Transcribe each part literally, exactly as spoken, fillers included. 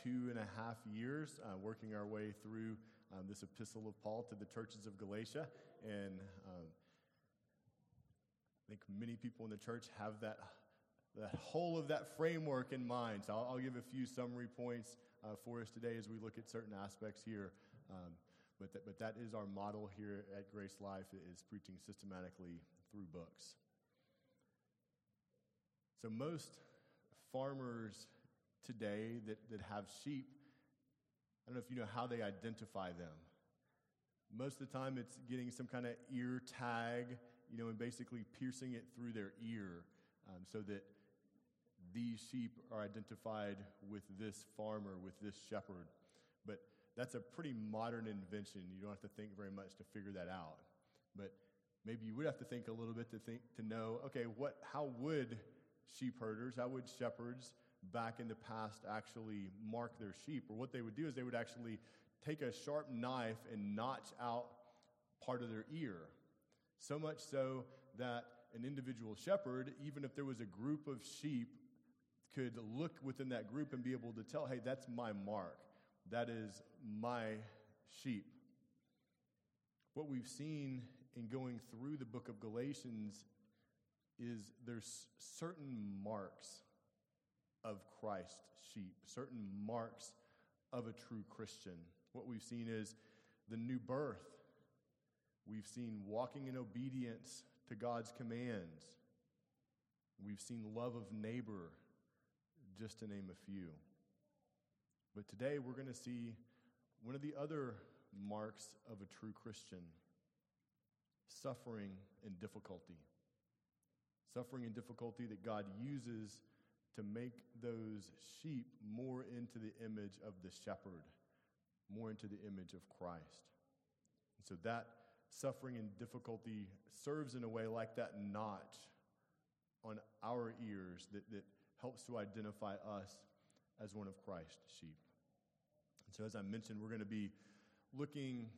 two and a half years uh, working our way through um, this epistle of Paul to the churches of Galatia. And um, I think many people in the church have that, that whole of that framework in mind. So I'll, I'll give a few summary points uh, for us today as we look at certain aspects here. Um, but, that, but that is our model here at Grace Life, is preaching systematically through books. So most farmers today that, that have sheep, I don't know if you know how they identify them. Most of the time it's getting some kind of ear tag, you know, and basically piercing it through their ear um, so that these sheep are identified with this farmer, with this shepherd. But that's a pretty modern invention. You don't have to think very much to figure that out. But maybe you would have to think a little bit to think to know, okay, what? How would sheep herders, how would shepherds back in the past actually mark their sheep? Or what they would do is they would actually take a sharp knife and notch out part of their ear. So much so that an individual shepherd, even if there was a group of sheep, could look within that group and be able to tell, hey, that's my mark. That is my sheep. What we've seen in going through the book of Galatians is there's certain marks of Christ's sheep, certain marks of a true Christian. What we've seen is the new birth. We've seen walking in obedience to God's commands. We've seen love of neighbor, just to name a few. But today we're going to see one of the other marks of a true Christian: suffering and difficulty. Suffering and difficulty that God uses to make those sheep more into the image of the shepherd, more into the image of Christ. And so that suffering and difficulty serves in a way like that notch on our ears that, that helps to identify us as one of Christ's sheep. And so as I mentioned, we're going to be looking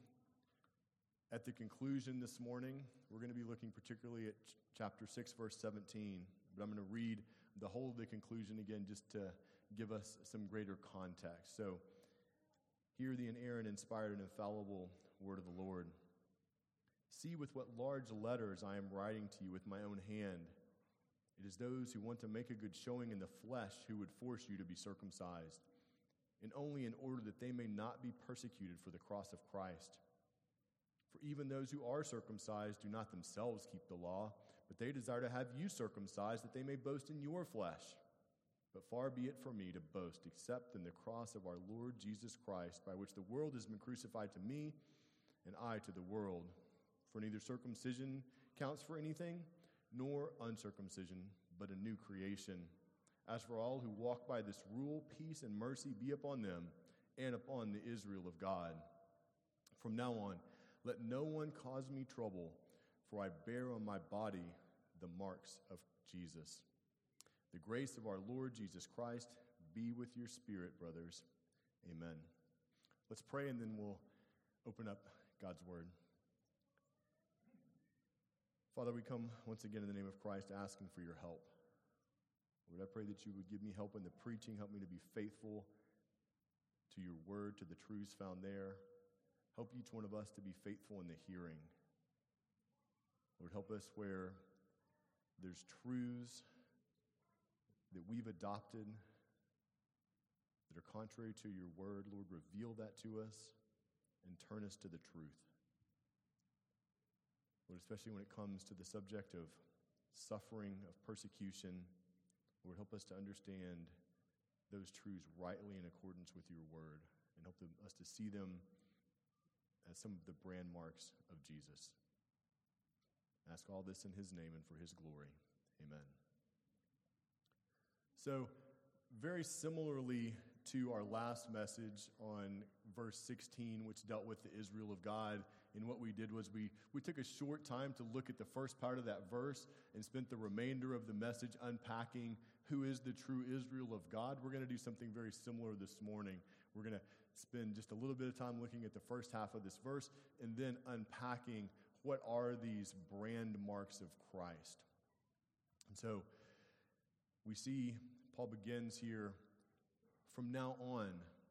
at the conclusion this morning. We're going to be looking particularly at ch- chapter six, verse seventeen. But I'm going to read the whole of the conclusion again just to give us some greater context. So, hear the inerrant, inspired, and infallible word of the Lord. See with what large letters I am writing to you with my own hand. It is those who want to make a good showing in the flesh who would force you to be circumcised, and only in order that they may not be persecuted for the cross of Christ. For even those who are circumcised do not themselves keep the law, but they desire to have you circumcised, that they may boast in your flesh. But far be it from me to boast, except in the cross of our Lord Jesus Christ, by which the world has been crucified to me, and I to the world. For neither circumcision counts for anything, nor uncircumcision, but a new creation. As for all who walk by this rule, peace and mercy be upon them, and upon the Israel of God. From now on, let no one cause me trouble, for I bear on my body the marks of Jesus. The grace of our Lord Jesus Christ be with your spirit, brothers. Amen. Let's pray, and then we'll open up God's word. Father, we come once again in the name of Christ asking for your help. Lord, I pray that you would give me help in the preaching, help me to be faithful to your word, to the truths found there. Help each one of us to be faithful in the hearing. Lord, help us where there's truths that we've adopted that are contrary to your word. Lord, reveal that to us and turn us to the truth. Lord, especially when it comes to the subject of suffering, of persecution, Lord, help us to understand those truths rightly in accordance with your word, and help them, us to see them as some of the brand marks of Jesus. I ask all this in his name and for his glory. Amen. So, very similarly to our last message on verse sixteen, which dealt with the Israel of God, and what we did was we, we took a short time to look at the first part of that verse and spent the remainder of the message unpacking who is the true Israel of God. We're going to do something very similar this morning. We're going to spend just a little bit of time looking at the first half of this verse and then unpacking what are these brand marks of Christ. And so we see Paul begins here, from now on,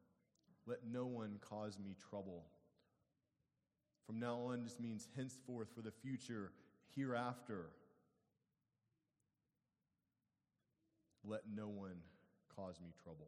let no one cause me trouble. From now on just means henceforth, for the future, hereafter. Let no one cause me trouble.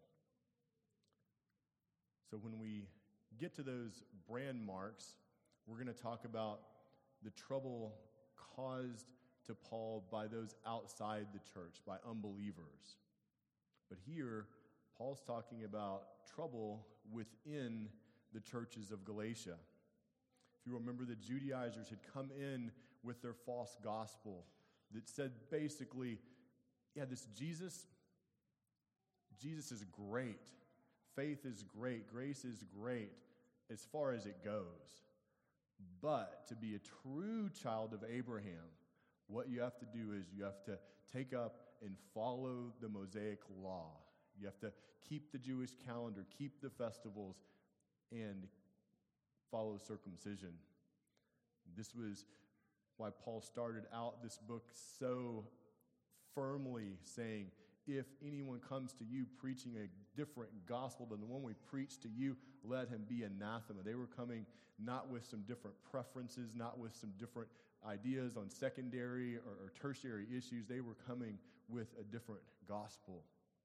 So when we get to those brand marks, we're going to talk about the trouble caused to Paul by those outside the church, by unbelievers. But here, Paul's talking about trouble within the churches of Galatia. If you remember, the Judaizers had come in with their false gospel that said basically, yeah, this Jesus, Jesus is great. Faith is great. Grace is great as far as it goes. But to be a true child of Abraham, what you have to do is you have to take up and follow the Mosaic law. You have to keep the Jewish calendar, keep the festivals, and follow circumcision. This was why Paul started out this book so firmly saying, if anyone comes to you preaching a different gospel than the one we preach to you, let him be anathema. They were coming not with some different preferences, not with some different ideas on secondary or, or tertiary issues. They were coming with a different gospel.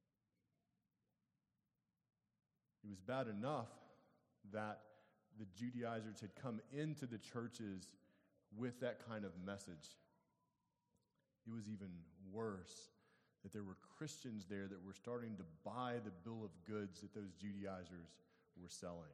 It was bad enough that the Judaizers had come into the churches with that kind of message. It was even worse that there were Christians there that were starting to buy the bill of goods that those Judaizers were selling.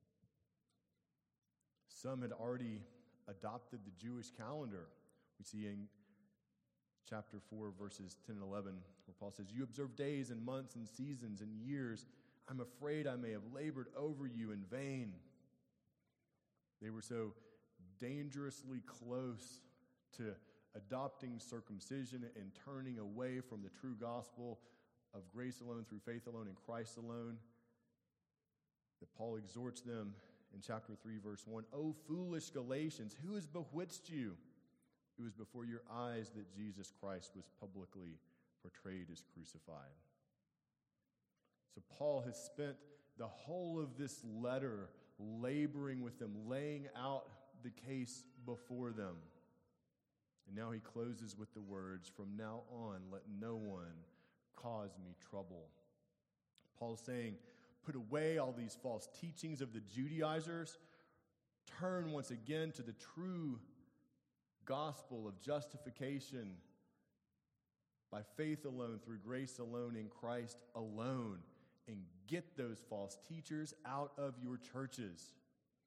Some had already adopted the Jewish calendar. We see in chapter four, verses ten and eleven, where Paul says, "You observe days and months and seasons and years. I'm afraid I may have labored over you in vain." They were so dangerously close to adopting circumcision and turning away from the true gospel of grace alone, through faith alone, in Christ alone, that Paul exhorts them in chapter three, verse one, "O foolish Galatians, who has bewitched you? It was before your eyes that Jesus Christ was publicly portrayed as crucified." So Paul has spent the whole of this letter laboring with them, laying out the case before them. And now he closes with the words, "From now on, let no one cause me trouble." Paul's saying, put away all these false teachings of the Judaizers. Turn once again to the true gospel of justification by faith alone, through grace alone, in Christ alone. And get those false teachers out of your churches.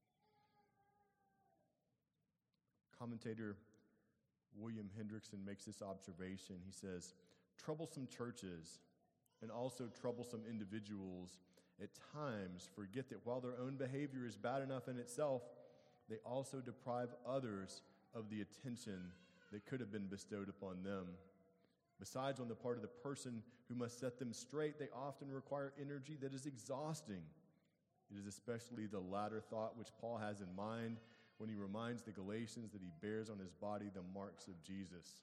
Commentator William Hendrickson makes this observation. He says, troublesome churches and also troublesome individuals at times forget that while their own behavior is bad enough in itself, they also deprive others of the attention that could have been bestowed upon them. Besides, on the part of the person who must set them straight, they often require energy that is exhausting. It is especially the latter thought which Paul has in mind when he reminds the Galatians that he bears on his body the marks of Jesus.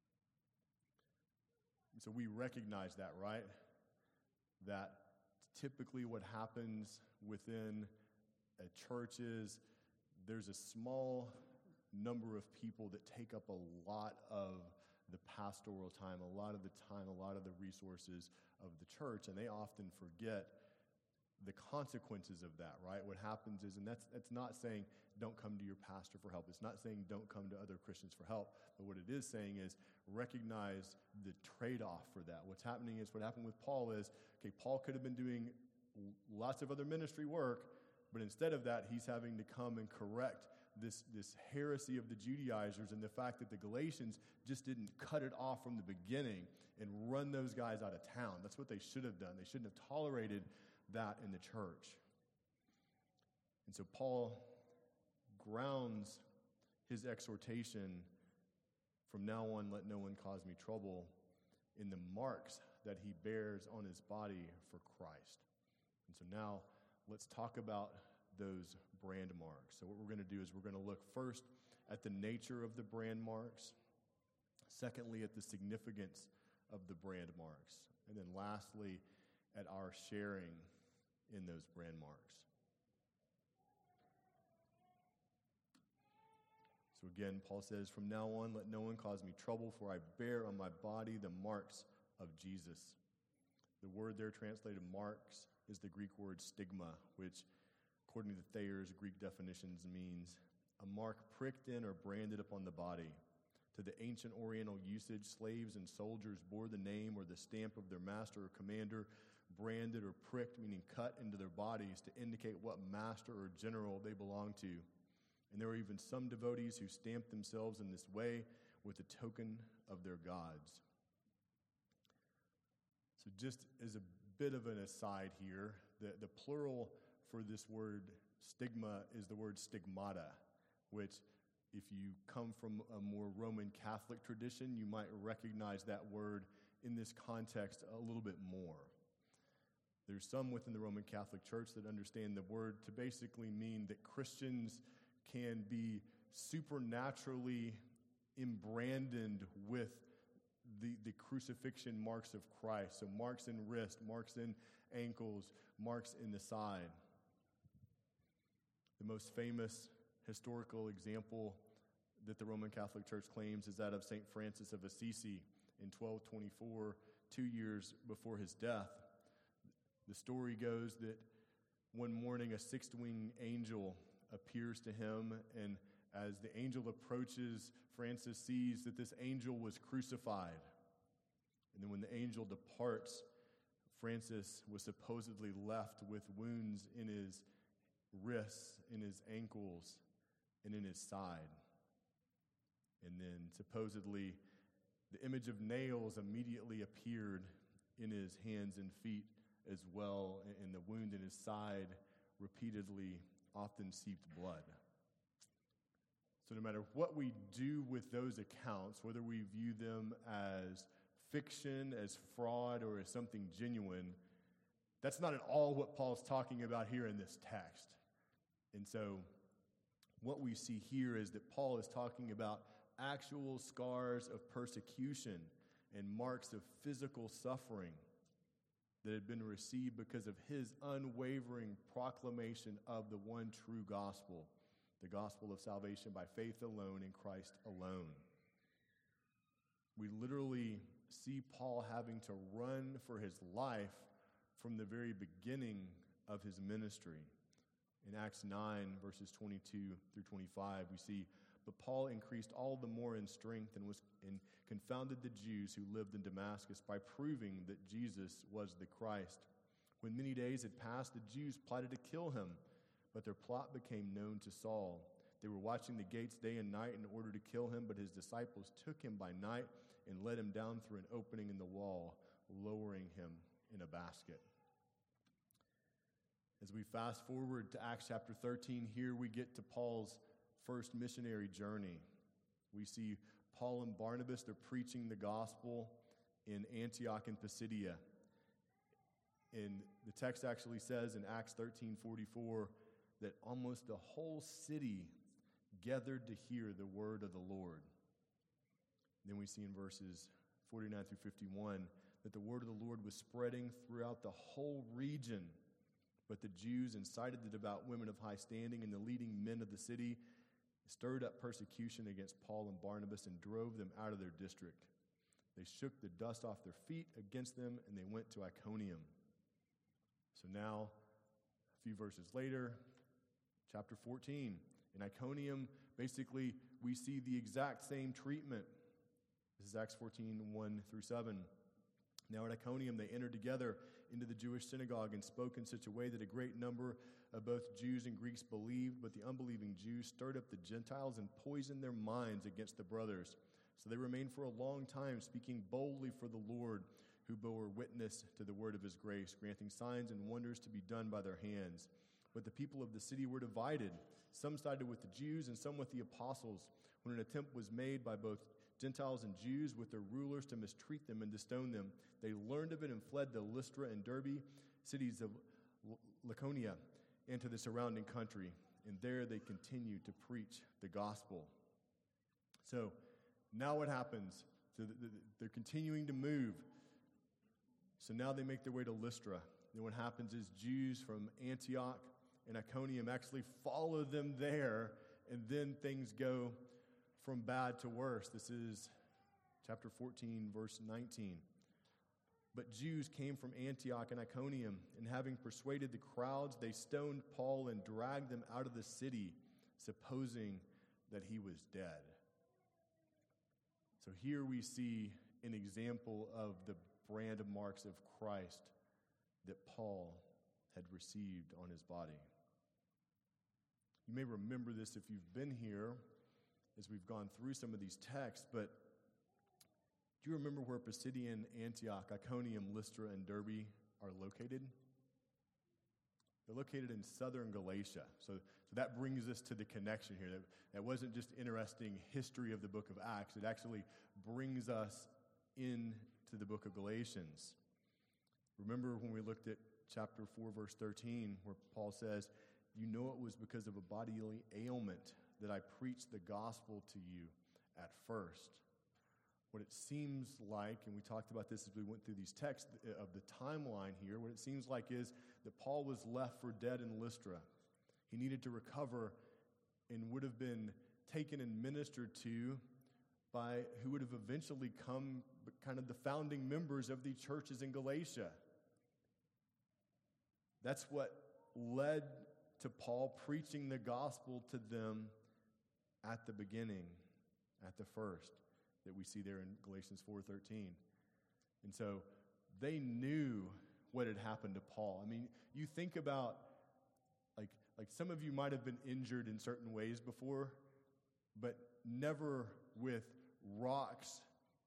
And so we recognize that, right? That typically what happens within a church is there's a small number of people that take up a lot of the pastoral time, a lot of the time, a lot of the resources of the church, and they often forget the consequences of that, right? What happens is, and that's that's not saying don't come to your pastor for help. It's not saying don't come to other Christians for help. But what it is saying is recognize the trade-off for that. What's happening is, what happened with Paul is, okay, Paul could have been doing lots of other ministry work, but instead of that, he's having to come and correct this, this heresy of the Judaizers and the fact that the Galatians just didn't cut it off from the beginning and run those guys out of town. That's what they should have done. They shouldn't have tolerated that in the church. And so Paul grounds his exhortation, "From now on, let no one cause me trouble," in the marks that he bears on his body for Christ. And so now let's talk about those brand marks. So what we're going to do is we're going to look first at the nature of the brand marks, secondly at the significance of the brand marks, and then lastly at our sharing in those brand marks. So again, Paul says, "From now on, let no one cause me trouble, for I bear on my body the marks of Jesus." The word there translated marks is the Greek word stigma, which, according to Thayer's Greek definitions, means a mark pricked in or branded upon the body. To the ancient Oriental usage, slaves and soldiers bore the name or the stamp of their master or commander, branded or pricked, meaning cut into their bodies to indicate what master or general they belonged to. And there were even some devotees who stamped themselves in this way with a token of their gods. So just as a bit of an aside here, the, the plural for this word stigma is the word stigmata, which, if you come from a more Roman Catholic tradition, you might recognize that word in this context a little bit more. There's some within the Roman Catholic Church that understand the word to basically mean that Christians can be supernaturally embranded with the, the crucifixion marks of Christ. So marks in wrist, marks in ankles, marks in the side. The most famous historical example that the Roman Catholic Church claims is that of Saint Francis of Assisi in twelve twenty-four, two years before his death. The story goes that one morning a sixth-winged angel appears to him, and as the angel approaches, Francis sees that this angel was crucified. And then when the angel departs, Francis was supposedly left with wounds in his wrists, in his ankles, and in his side. And then supposedly the image of nails immediately appeared in his hands and feet as well, and the wound in his side repeatedly often seeped blood. So no matter what we do with those accounts, whether we view them as fiction, as fraud, or as something genuine, that's not at all what Paul's talking about here in this text. And so what we see here is that Paul is talking about actual scars of persecution and marks of physical suffering that had been received because of his unwavering proclamation of the one true gospel, the gospel of salvation by faith alone in Christ alone. We literally see Paul having to run for his life from the very beginning of his ministry. In Acts nine, verses twenty-two through twenty-five, we see, "But Paul increased all the more in strength and was and confounded the Jews who lived in Damascus by proving that Jesus was the Christ. When many days had passed, the Jews plotted to kill him, but their plot became known to Saul. They were watching the gates day and night in order to kill him, but his disciples took him by night and led him down through an opening in the wall, lowering him in a basket." As we fast forward to Acts chapter thirteen, here we get to Paul's first missionary journey. We see Paul and Barnabas, they're preaching the gospel in Antioch and Pisidia. And the text actually says in Acts thirteen forty-four that almost the whole city gathered to hear the word of the Lord. Then we see in verses forty-nine through fifty-one that the word of the Lord was spreading throughout the whole region. But the Jews incited the devout women of high standing and the leading men of the city, stirred up persecution against Paul and Barnabas, and drove them out of their district. They shook the dust off their feet against them, and they went to Iconium. So now, a few verses later, chapter fourteen. In Iconium, basically, we see the exact same treatment. This is Acts fourteen, one through seven. Now at Iconium, they entered together into the Jewish synagogue and spoke in such a way that a great number of both Jews and Greeks believed, but the unbelieving Jews stirred up the Gentiles and poisoned their minds against the brothers. So they remained for a long time, speaking boldly for the Lord, who bore witness to the word of his grace, granting signs and wonders to be done by their hands. But the people of the city were divided. Some sided with the Jews and some with the apostles. When an attempt was made by both Gentiles and Jews with their rulers to mistreat them and to stone them, they learned of it and fled to Lystra and Derbe, cities of Lycaonia, and to the surrounding country. And there they continued to preach the gospel. So now what happens? So they're continuing to move. So now they make their way to Lystra. And what happens is Jews from Antioch and Iconium actually follow them there, and then things go from bad to worse. This is chapter fourteen, verse nineteen. But Jews came from Antioch and Iconium, and having persuaded the crowds, they stoned Paul and dragged him out of the city, supposing that he was dead. So here we see an example of the brand marks of Christ that Paul had received on his body. You may remember this if you've been here as we've gone through some of these texts, but do you remember where Pisidian, Antioch, Iconium, Lystra, and Derbe are located? They're located in southern Galatia. So, so that brings us to the connection here. That, that wasn't just interesting history of the book of Acts. It actually brings us into the book of Galatians. Remember when we looked at chapter four, verse thirteen, where Paul says, "You know it was because of a bodily ailment that I preached the gospel to you at first." What it seems like, and we talked about this as we went through these texts of the timeline here, what it seems like is that Paul was left for dead in Lystra. He needed to recover and would have been taken and ministered to by who would have eventually come kind of the founding members of the churches in Galatia. That's what led to Paul preaching the gospel to them at the beginning, at the first, that we see there in Galatians four thirteen. And so they knew what had happened to Paul. I mean, you think about, like, like some of you might have been injured in certain ways before, but never with rocks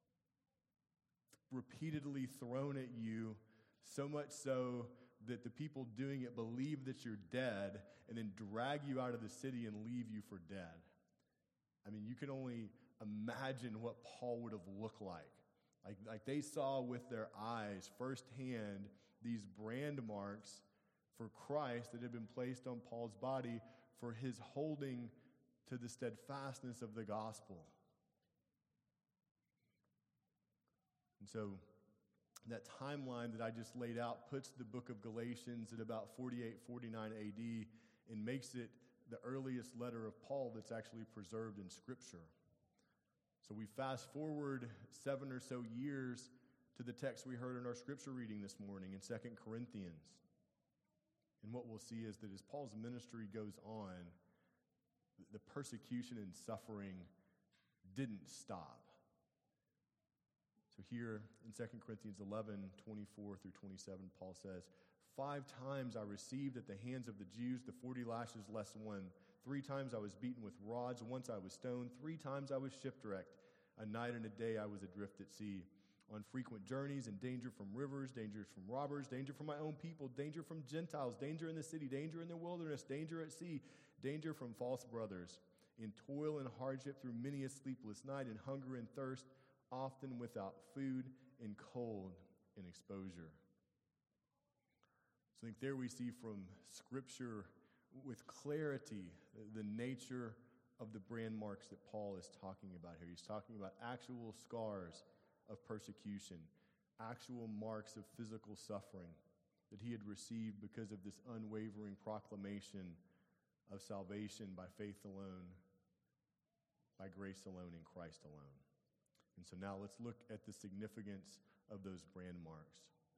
repeatedly thrown at you, so much so that the people doing it believe that you're dead and then drag you out of the city and leave you for dead. I mean, you can only imagine what Paul would have looked like. Like, like they saw with their eyes firsthand these brand marks for Christ that had been placed on Paul's body for his holding to the steadfastness of the gospel. And so that timeline that I just laid out puts the book of Galatians at about forty-eight, forty-nine A D and makes it the earliest letter of Paul that's actually preserved in Scripture. So we fast forward seven or so years to the text we heard in our Scripture reading this morning in Second Corinthians. And what we'll see is that as Paul's ministry goes on, the persecution and suffering didn't stop. So here in Second Corinthians eleven, twenty-four through twenty-seven, Paul says, "Five times I received at the hands of the Jews the forty lashes less one. Three times I was beaten with rods. Once I was stoned. Three times I was shipwrecked. A night and a day I was adrift at sea. On frequent journeys and danger from rivers, danger from robbers, danger from my own people, danger from Gentiles, danger in the city, danger in the wilderness, danger at sea, danger from false brothers. In toil and hardship through many a sleepless night, in hunger and thirst, often without food, in cold and exposure." So I think there we see from Scripture with clarity the nature of the brand marks that Paul is talking about here. He's talking about actual scars of persecution, actual marks of physical suffering that he had received because of this unwavering proclamation of salvation by faith alone, by grace alone, in Christ alone. And so now let's look at the significance of those brand marks.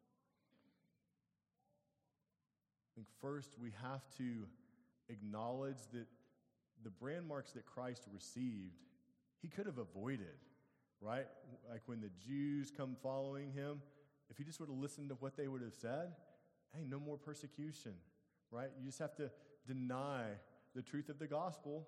I think first we have to acknowledge that the brand marks that Christ received, he could have avoided, right? Like when the Jews come following him, if he just would have listened to what they would have said, hey, no more persecution, right? You just have to deny the truth of the gospel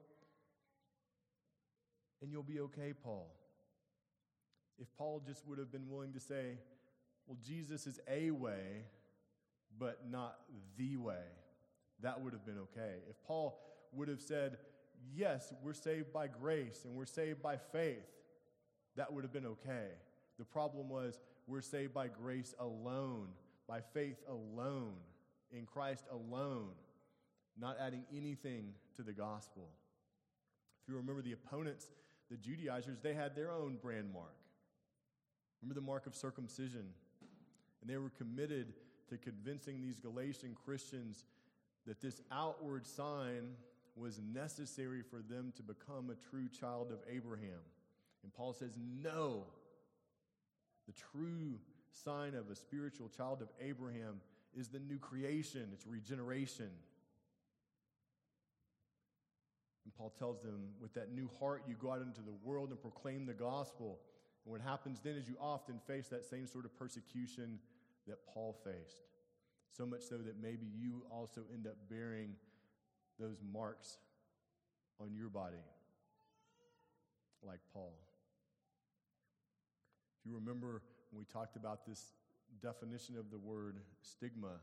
and you'll be okay, Paul. If Paul just would have been willing to say, well, Jesus is a way, but not the way, that would have been okay. If Paul would have said, yes, we're saved by grace and we're saved by faith, that would have been okay. The problem was, we're saved by grace alone, by faith alone, in Christ alone, not adding anything to the gospel. If you remember the opponents, the Judaizers, they had their own brand mark. Remember the mark of circumcision? And they were committed to convincing these Galatian Christians that this outward sign was necessary for them to become a true child of Abraham. And Paul says, no. The true sign of a spiritual child of Abraham is the new creation. It's regeneration. And Paul tells them, with that new heart, you go out into the world and proclaim the gospel. And what happens then is you often face that same sort of persecution that Paul faced. So much so that maybe you also end up bearing those marks on your body, like Paul. If you remember when we talked about this definition of the word stigma,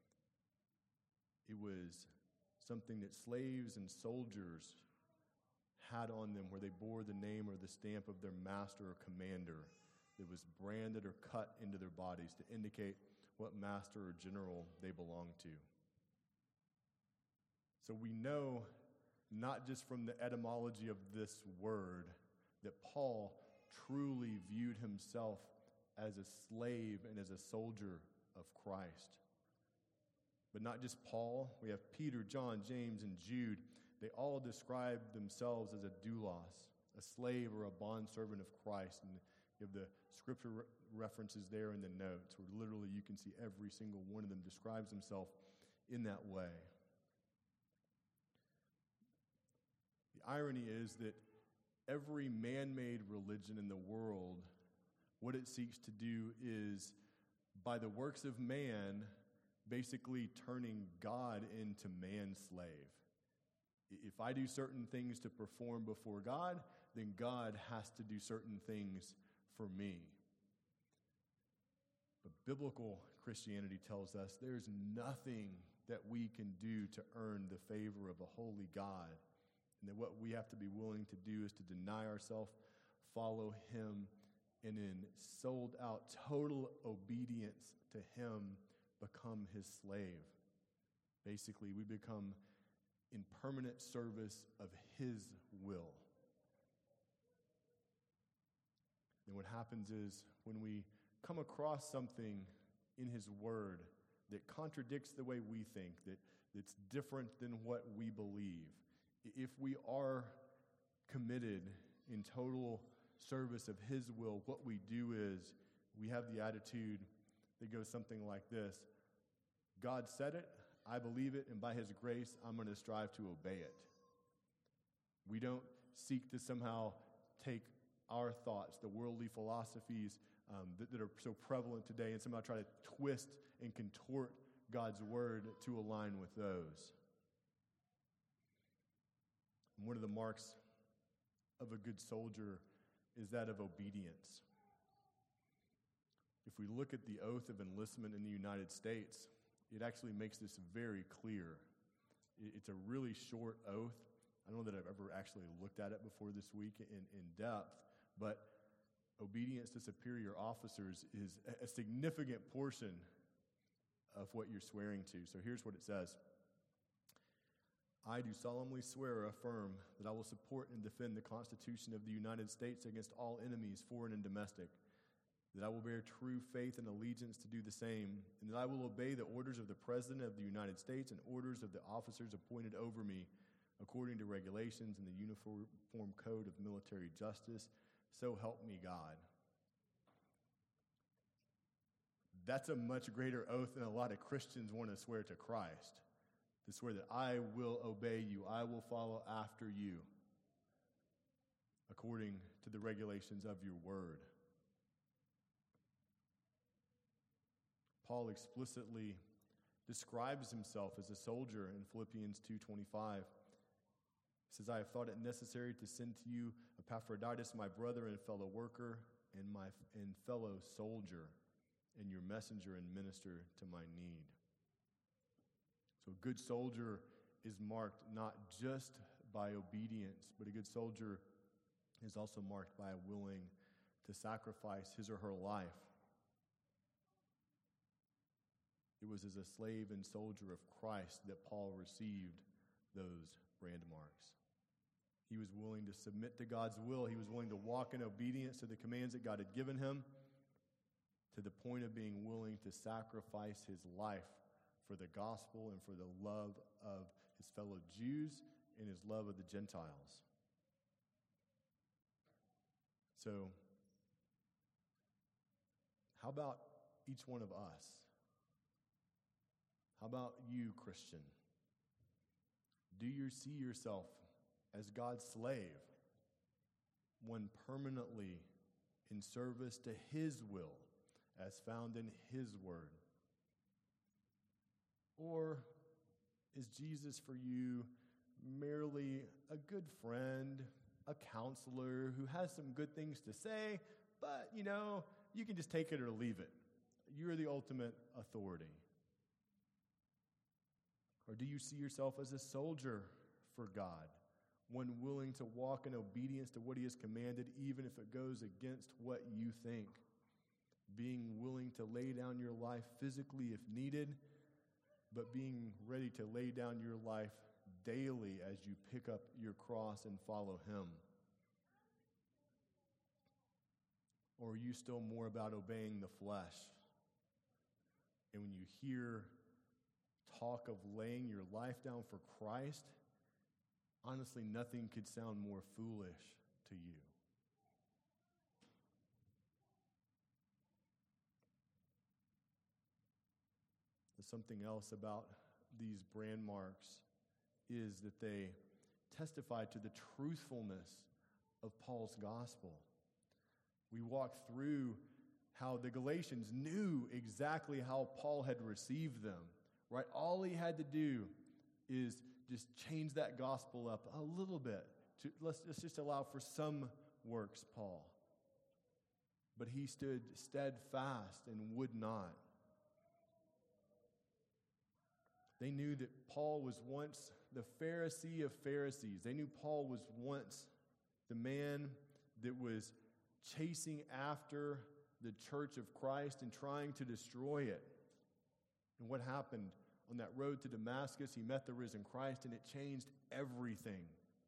it was something that slaves and soldiers had on them where they bore the name or the stamp of their master or commander that was branded or cut into their bodies to indicate what master or general they belonged to. So we know, not just from the etymology of this word, that Paul truly viewed himself as a slave and as a soldier of Christ. But not just Paul. We have Peter, John, James, and Jude. They all describe themselves as a doulos, a slave or a bondservant of Christ. And you have the scripture re- references there in the notes, where literally you can see every single one of them describes himself in that way. The irony is that every man-made religion in the world, what it seeks to do is, by the works of man, basically turning God into man's slave. If I do certain things to perform before God, then God has to do certain things for me. But biblical Christianity tells us there's nothing that we can do to earn the favor of a holy God, and that what we have to be willing to do is to deny ourselves, follow him, and in sold-out total obedience to him, become his slave. Basically, we become in permanent service of his will. And what happens is, when we come across something in his word that contradicts the way we think, that, that's different than what we believe, if we are committed in total service of his will, what we do is we have the attitude that goes something like this: God said it, I believe it, and by his grace, I'm going to strive to obey it. We don't seek to somehow take our thoughts, the worldly philosophies um, that, that are so prevalent today, and somehow try to twist and contort God's word to align with those. And one of the marks of a good soldier is that of obedience. If we look at the oath of enlistment in the United States, it actually makes this very clear. It's a really short oath. I don't know that I've ever actually looked at it before this week in, in depth, but obedience to superior officers is a significant portion of what you're swearing to. So here's what it says. I do solemnly swear or affirm that I will support and defend the Constitution of the United States against all enemies, foreign and domestic, that I will bear true faith and allegiance to do the same, and that I will obey the orders of the President of the United States and orders of the officers appointed over me according to regulations and the Uniform Code of Military Justice. So help me God. That's a much greater oath than a lot of Christians want to swear to Christ. To swear that I will obey you, I will follow after you, according to the regulations of your word. Paul explicitly describes himself as a soldier in Philippians two twenty-five. He says, I have thought it necessary to send to you Epaphroditus, my brother and fellow worker, and my and fellow soldier, and your messenger and minister to my need. So a good soldier is marked not just by obedience, but a good soldier is also marked by a willing to sacrifice his or her life. It was as a slave and soldier of Christ that Paul received those brand marks. He was willing to submit to God's will. He was willing to walk in obedience to the commands that God had given him, to the point of being willing to sacrifice his life for the gospel and for the love of his fellow Jews and his love of the Gentiles. So, how about each one of us? How about you, Christian? Do you see yourself as God's slave, one permanently in service to his will, as found in his word? Or is Jesus for you merely a good friend, a counselor who has some good things to say, but, you know, you can just take it or leave it? You're the ultimate authority. Or do you see yourself as a soldier for God, one willing to walk in obedience to what he has commanded, even if it goes against what you think? Being willing to lay down your life physically if needed, but being ready to lay down your life daily as you pick up your cross and follow him? Or are you still more about obeying the flesh? And when you hear talk of laying your life down for Christ, honestly, nothing could sound more foolish to you. There's something else about these brand marks is that they testify to the truthfulness of Paul's gospel. We walk through how the Galatians knew exactly how Paul had received them, right? All he had to do is just change that gospel up a little bit. To, let's, let's just allow for some works, Paul. But he stood steadfast and would not. They knew that Paul was once the Pharisee of Pharisees. They knew Paul was once the man that was chasing after the church of Christ and trying to destroy it. And what happened? On that road to Damascus, he met the risen Christ, and it changed everything.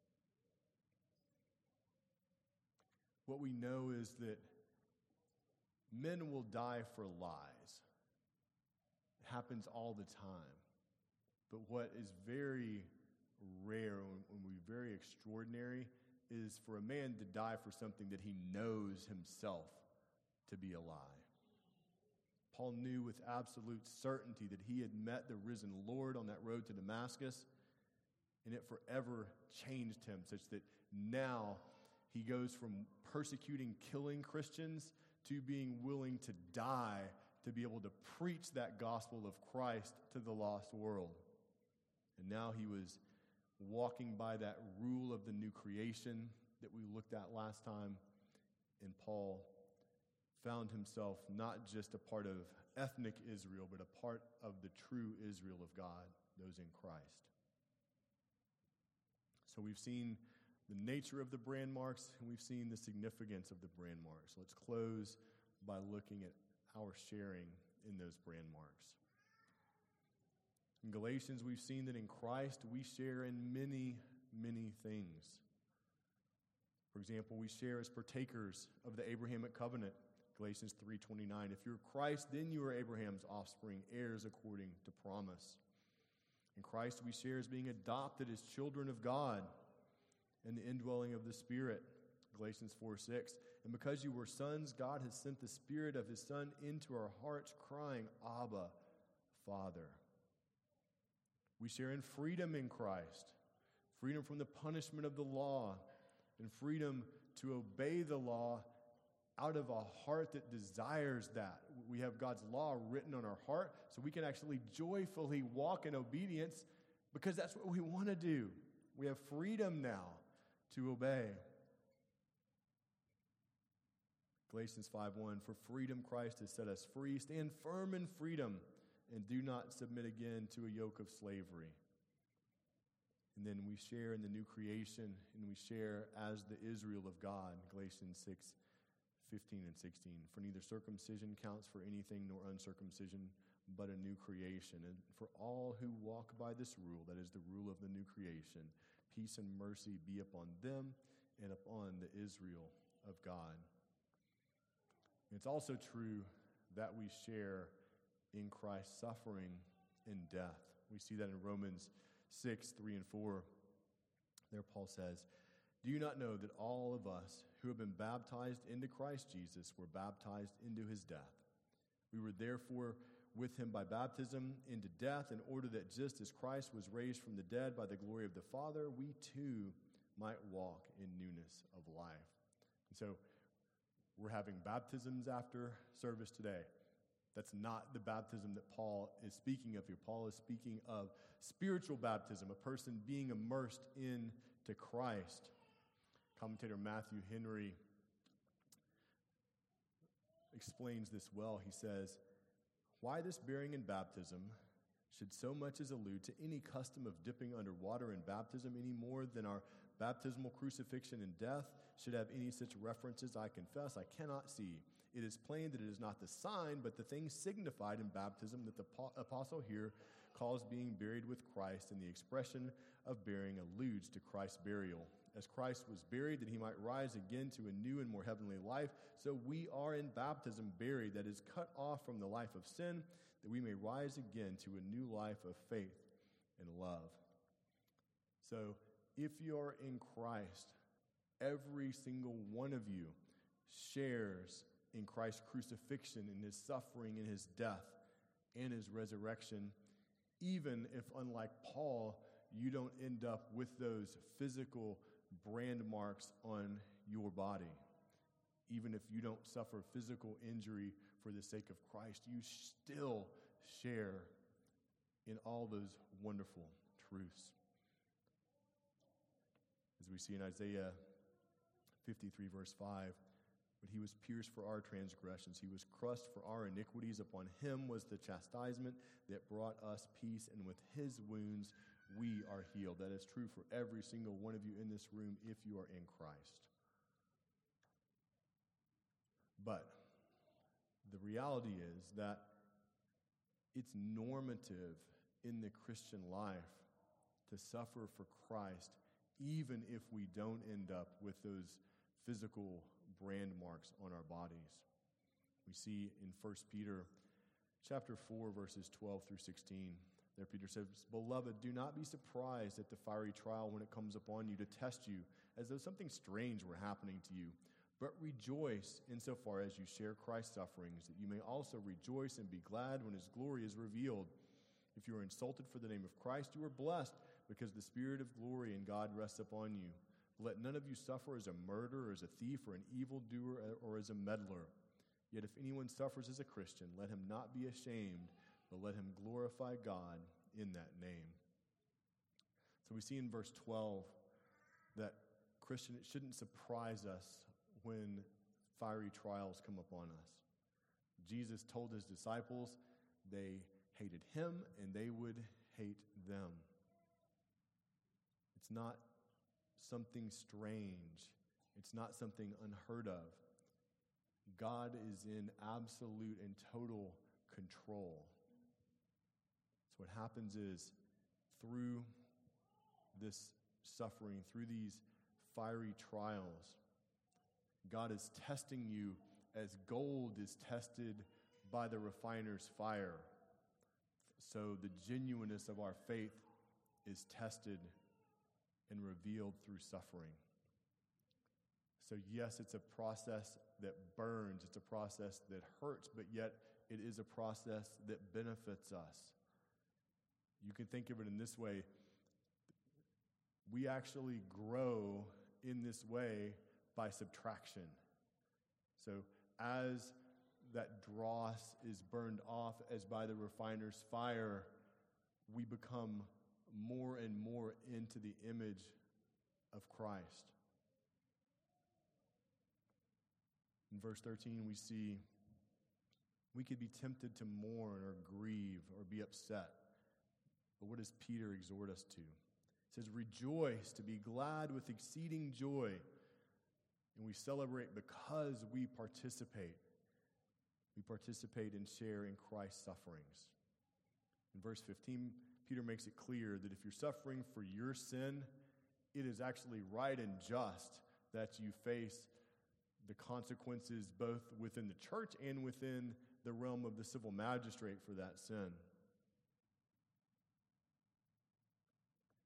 What we know is that men will die for lies. It happens all the time. But what is very rare and very extraordinary is for a man to die for something that he knows himself to be a lie. Paul knew with absolute certainty that he had met the risen Lord on that road to Damascus, and it forever changed him, such that now he goes from persecuting, killing Christians to being willing to die to be able to preach that gospel of Christ to the lost world. And now he was walking by that rule of the new creation that we looked at last time, and Paul found himself not just a part of ethnic Israel, but a part of the true Israel of God, those in Christ. So we've seen the nature of the brand marks, and we've seen the significance of the brand marks. Let's close by looking at our sharing in those brand marks. In Galatians, we've seen that in Christ we share in many, many things. For example, we share as partakers of the Abrahamic covenant, Galatians three twenty-nine. If you're Christ, then you are Abraham's offspring, heirs according to promise. In Christ, we share as being adopted as children of God and the indwelling of the Spirit, Galatians four six. And because you were sons, God has sent the Spirit of his Son into our hearts, crying, Abba, Father. We share in freedom in Christ, freedom from the punishment of the law, and freedom to obey the law out of a heart that desires that. We have God's law written on our heart, so we can actually joyfully walk in obedience because that's what we want to do. We have freedom now to obey. Galatians five one, for freedom Christ has set us free. Stand firm in freedom and do not submit again to a yoke of slavery. And then we share in the new creation, and we share as the Israel of God, Galatians six fifteen and sixteen. For neither circumcision counts for anything nor uncircumcision, but a new creation. And for all who walk by this rule, that is the rule of the new creation, peace and mercy be upon them and upon the Israel of God. It's also true that we share in Christ's suffering and death. We see that in Romans six, three and four. There Paul says, "Do you not know that all of us who have been baptized into Christ Jesus were baptized into his death? We were therefore with him by baptism into death, in order that just as Christ was raised from the dead by the glory of the Father, we too might walk in newness of life." And so we're having baptisms after service today. That's not the baptism that Paul is speaking of here. Paul is speaking of spiritual baptism, a person being immersed into Christ. Commentator Matthew Henry explains this well. He says, "Why this bearing in baptism should so much as allude to any custom of dipping under water in baptism any more than our baptismal crucifixion and death should have any such references, I confess, I cannot see. It is plain that it is not the sign, but the thing signified in baptism that the apostle here calls being buried with Christ, and the expression of bearing alludes to Christ's burial. As Christ was buried that he might rise again to a new and more heavenly life, so we are in baptism buried, that is cut off from the life of sin, that we may rise again to a new life of faith and love." So if you're in Christ, every single one of you shares in Christ's crucifixion, in his suffering, in his death, and his resurrection, even if, unlike Paul, you don't end up with those physical brand marks on your body. Even if you don't suffer physical injury for the sake of Christ, you still share in all those wonderful truths. As we see in Isaiah fifty-three, verse five, "But he was pierced for our transgressions, he was crushed for our iniquities. Upon him was the chastisement that brought us peace, and with his wounds we are healed." That is true for every single one of you in this room if you are in Christ. But the reality is that it's normative in the Christian life to suffer for Christ, even if we don't end up with those physical brand marks on our bodies. We see in First Peter chapter four, verses twelve through sixteen, there Peter says, "Beloved, do not be surprised at the fiery trial when it comes upon you to test you, as though something strange were happening to you. But rejoice insofar as you share Christ's sufferings, that you may also rejoice and be glad when his glory is revealed. If you are insulted for the name of Christ, you are blessed, because the Spirit of glory and God rests upon you. Let none of you suffer as a murderer, or as a thief, or an evildoer, or as a meddler. Yet if anyone suffers as a Christian, let him not be ashamed, but let him glorify God in that name." So we see in verse twelve that, Christian, it shouldn't surprise us when fiery trials come upon us. Jesus told his disciples they hated him and they would hate them. It's not something strange. It's not something unheard of. God is in absolute and total control. So what happens is, through this suffering, through these fiery trials, God is testing you as gold is tested by the refiner's fire. So the genuineness of our faith is tested and revealed through suffering. So yes, it's a process that burns, it's a process that hurts, but yet it is a process that benefits us. You can think of it in this way. We actually grow in this way by subtraction. So as that dross is burned off as by the refiner's fire, we become more and more into the image of Christ. In verse thirteen, we see we could be tempted to mourn or grieve or be upset. But what does Peter exhort us to? It says, "Rejoice, to be glad with exceeding joy." And we celebrate because we participate. We participate and share in Christ's sufferings. In verse fifteen, Peter makes it clear that if you're suffering for your sin, it is actually right and just that you face the consequences both within the church and within the realm of the civil magistrate for that sin.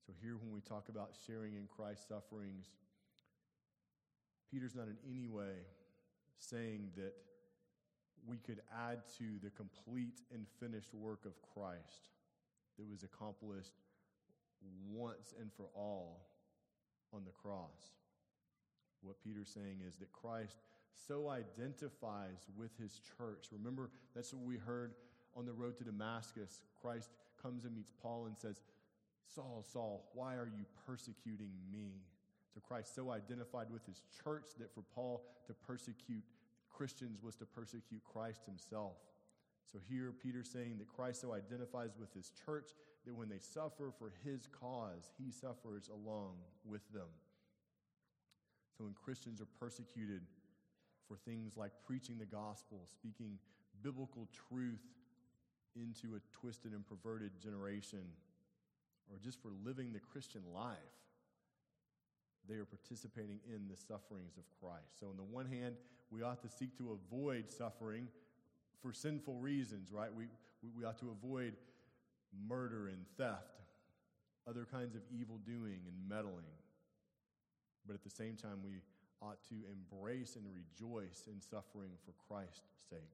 So here when we talk about sharing in Christ's sufferings, Peter's not in any way saying that we could add to the complete and finished work of Christ that was accomplished once and for all on the cross. What Peter's saying is that Christ so identifies with his church. Remember, that's what we heard on the road to Damascus. Christ comes and meets Paul and says, Saul, Saul, why are you persecuting me? So Christ so identified with his church that for Paul to persecute Christians was to persecute Christ himself. So here Peter's saying that Christ so identifies with his church that when they suffer for his cause, he suffers along with them. So when Christians are persecuted for things like preaching the gospel, speaking biblical truth into a twisted and perverted generation, or just for living the Christian life, they are participating in the sufferings of Christ. So on the one hand, we ought to seek to avoid suffering for sinful reasons, right? We, we, we ought to avoid murder and theft, other kinds of evil doing and meddling. But at the same time, we ought to embrace and rejoice in suffering for Christ's sake.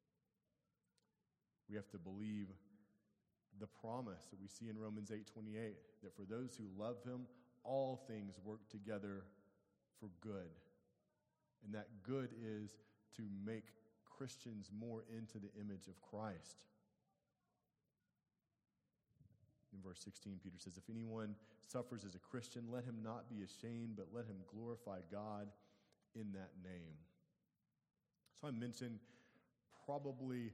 We have to believe the promise that we see in Romans eight twenty-eight, that for those who love him, all things work together for good. And that good is to make Christians more into the image of Christ. In verse sixteen, Peter says, if anyone suffers as a Christian, let him not be ashamed, but let him glorify God in that name. So I mentioned probably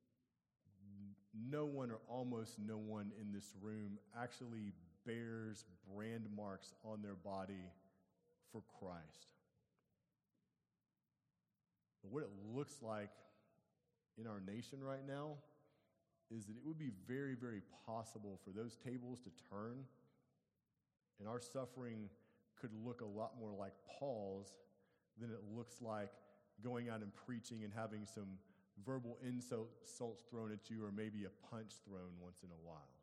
no one or almost no one in this room actually bears brand marks on their body for Christ. But what it looks like in our nation right now is that it would be very, very possible for those tables to turn, and our suffering could look a lot more like Paul's than it looks like going out and preaching and having some verbal insults thrown at you or maybe a punch thrown once in a while.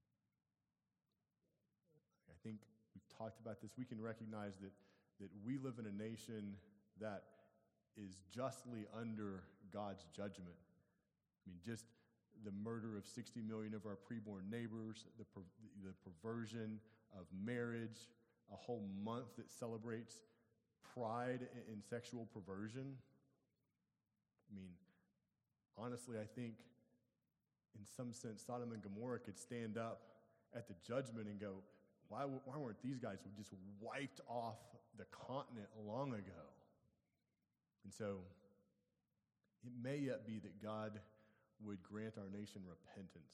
I think we've talked about this. We can recognize that, that we live in a nation that is justly under God's judgment. I mean, just the murder of sixty million of our preborn neighbors, the, per, the perversion of marriage, a whole month that celebrates pride in, in sexual perversion. I mean, honestly, I think in some sense Sodom and Gomorrah could stand up at the judgment and go, why, why weren't these guys who just wiped off the continent long ago? And so it may yet be that God would grant our nation repentance.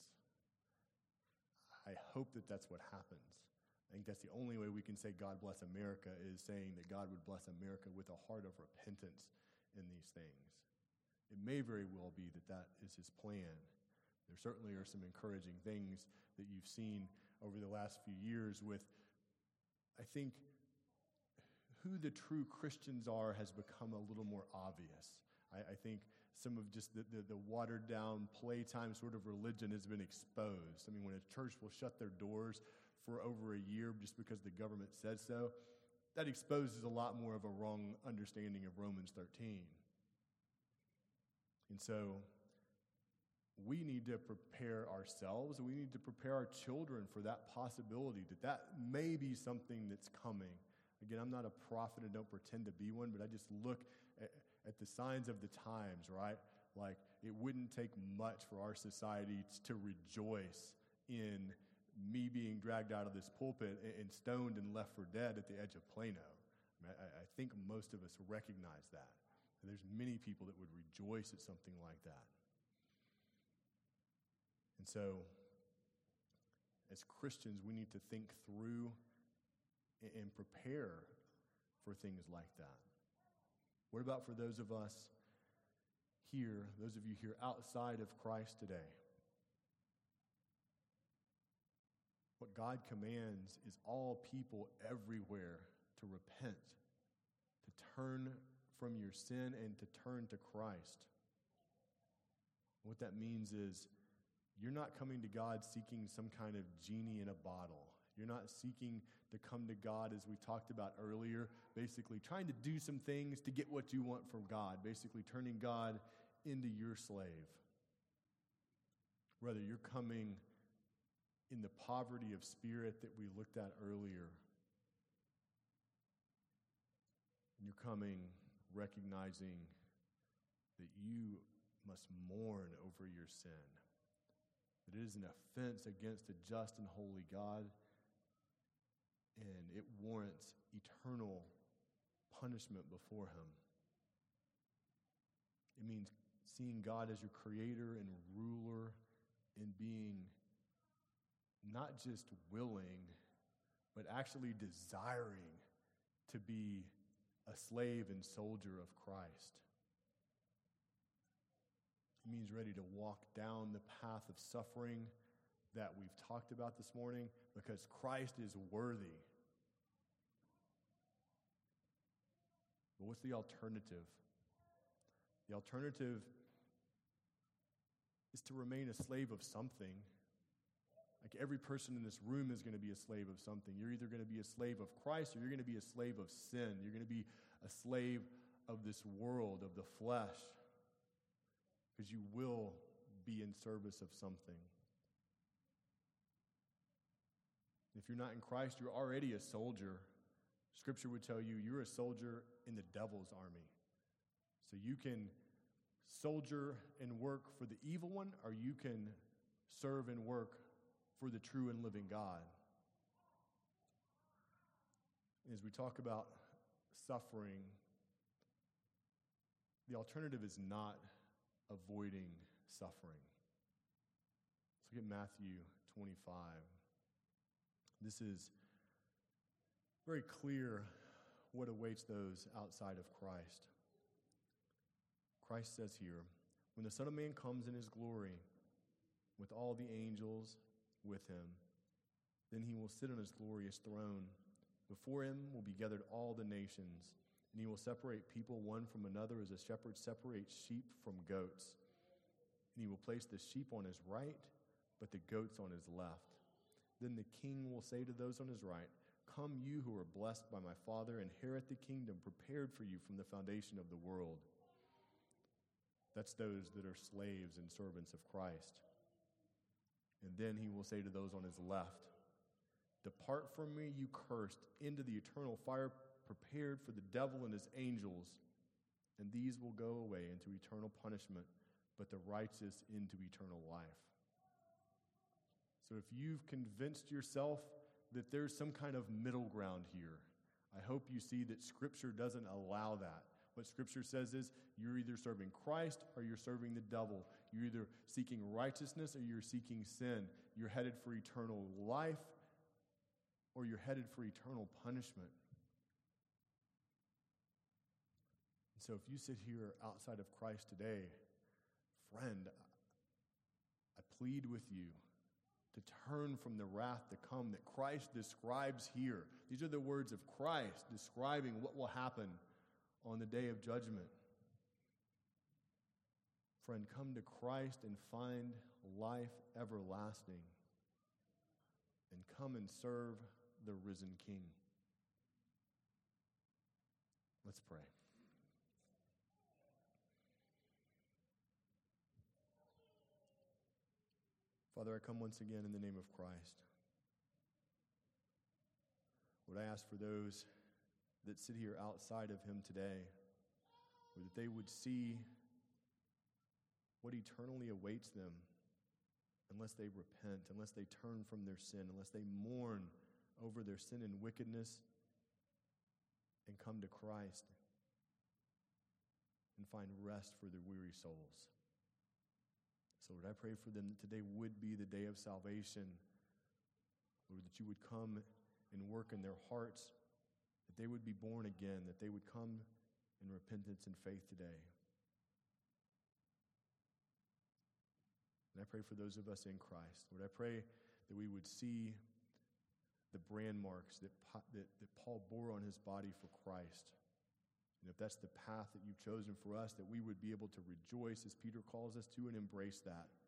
I hope that that's what happens. I think that's the only way we can say God bless America is saying that God would bless America with a heart of repentance in these things. It may very well be that that is his plan. There certainly are some encouraging things that you've seen over the last few years with, I think, who the true Christians are has become a little more obvious. I, I think some of just the, the, the watered-down playtime sort of religion has been exposed. I mean, when a church will shut their doors for over a year just because the government says so, that exposes a lot more of a wrong understanding of Romans thirteen. And so we need to prepare ourselves, and we need to prepare our children for that possibility, that that may be something that's coming. Again, I'm not a prophet and don't pretend to be one, but I just look at, at the signs of the times, right? Like, it wouldn't take much for our society to rejoice in me being dragged out of this pulpit and, and stoned and left for dead at the edge of Plano. I, mean, I, I think most of us recognize that. And there's many people that would rejoice at something like that. And so, as Christians, we need to think through and prepare for things like that. What about for those of us here, those of you here outside of Christ today? What God commands is all people everywhere to repent, to turn from your sin and to turn to Christ. What that means is you're not coming to God seeking some kind of genie in a bottle. You're not seeking to come to God, as we talked about earlier, basically trying to do some things to get what you want from God, basically turning God into your slave. Rather, you're coming in the poverty of spirit that we looked at earlier. And you're coming recognizing that you must mourn over your sin, that it is an offense against a just and holy God, and it warrants eternal punishment before him. It means seeing God as your creator and ruler and being not just willing, but actually desiring to be a slave and soldier of Christ. It means ready to walk down the path of suffering that we've talked about this morning because Christ is worthy. But what's the alternative? The alternative is to remain a slave of something. Like every person in this room is going to be a slave of something. You're either going to be a slave of Christ or you're going to be a slave of sin. You're going to be a slave of this world, of the flesh, because you will be in service of something. If you're not in Christ, you're already a soldier. Scripture would tell you you're a soldier in the devil's army. So you can soldier and work for the evil one, or you can serve and work for the true and living God. As we talk about suffering, the alternative is not avoiding suffering. Let's look at Matthew twenty-five. This is very clear what awaits those outside of Christ. Christ says here, when the Son of Man comes in his glory with all the angels with him, then he will sit on his glorious throne. Before him will be gathered all the nations, and he will separate people one from another as a shepherd separates sheep from goats. And he will place the sheep on his right, but the goats on his left. Then the king will say to those on his right, "Come, you who are blessed by my Father, inherit the kingdom prepared for you from the foundation of the world." That's those that are slaves and servants of Christ. And then he will say to those on his left, "Depart from me, you cursed, into the eternal fire prepared for the devil and his angels. And these will go away into eternal punishment, but the righteous into eternal life." So if you've convinced yourself that there's some kind of middle ground here, I hope you see that Scripture doesn't allow that. What Scripture says is you're either serving Christ or you're serving the devil. You're either seeking righteousness or you're seeking sin. You're headed for eternal life or you're headed for eternal punishment. And so if you sit here outside of Christ today, friend, I plead with you to turn from the wrath to come that Christ describes here. These are the words of Christ describing what will happen on the day of judgment. Friend, come to Christ and find life everlasting, and come and serve the risen King. Let's pray. Father, I come once again in the name of Christ. Would I ask for those that sit here outside of him today, or that they would see what eternally awaits them unless they repent, unless they turn from their sin, unless they mourn over their sin and wickedness and come to Christ and find rest for their weary souls. So Lord, I pray for them that today would be the day of salvation. Lord, that you would come and work in their hearts, that they would be born again, that they would come in repentance and faith today. And I pray for those of us in Christ. Lord, I pray that we would see the brand marks that, that, that Paul bore on his body for Christ. And if that's the path that you've chosen for us, that we would be able to rejoice as Peter calls us to and embrace that.